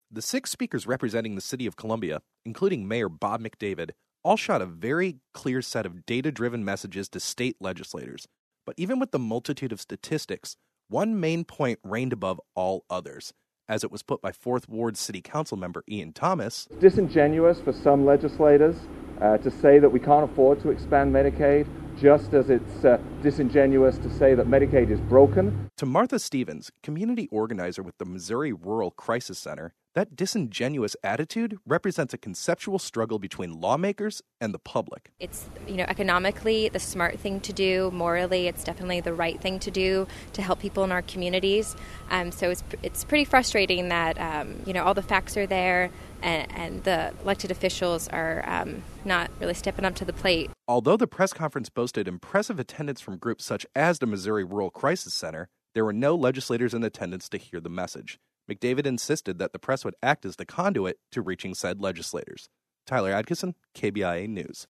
The 6 speakers representing the city of Columbia, including Mayor Bob McDavid, all shot a very clear set of data-driven messages to state legislators. But even with the multitude of statistics, one main point reigned above all others. As it was put by 4th Ward City Council member Ian Thomas, it's disingenuous for some legislators to say that we can't afford to expand Medicaid, just as it's disingenuous to say that Medicaid is broken. To Martha Stevens, community organizer with the Missouri Rural Crisis Center, that disingenuous attitude represents a conceptual struggle between lawmakers and the public. It's, economically the smart thing to do. Morally, it's definitely the right thing to do to help people in our communities. So it's pretty frustrating that, all the facts are there and the elected officials are not really stepping up to the plate. Although the press conference boasted impressive attendance from groups such as the Missouri Rural Crisis Center, there were no legislators in attendance to hear the message. McDavid insisted that the press would act as the conduit to reaching said legislators. Tyler Adkisson, KBIA News.